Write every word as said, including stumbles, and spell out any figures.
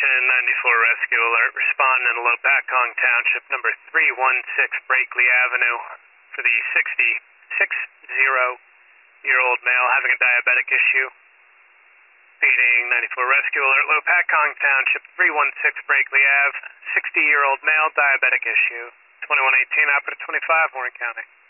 Attention, ninety-four Rescue Alert. Respond in Lopakong Township, number three one six Brakely Avenue, for the sixty-six-year-old male having a diabetic issue. Feeding ninety-four Rescue Alert. Lopakong Township, three one six Brakely Ave, sixty-year-old male, diabetic issue. twenty-one eighteen, operative twenty-five, Warren County.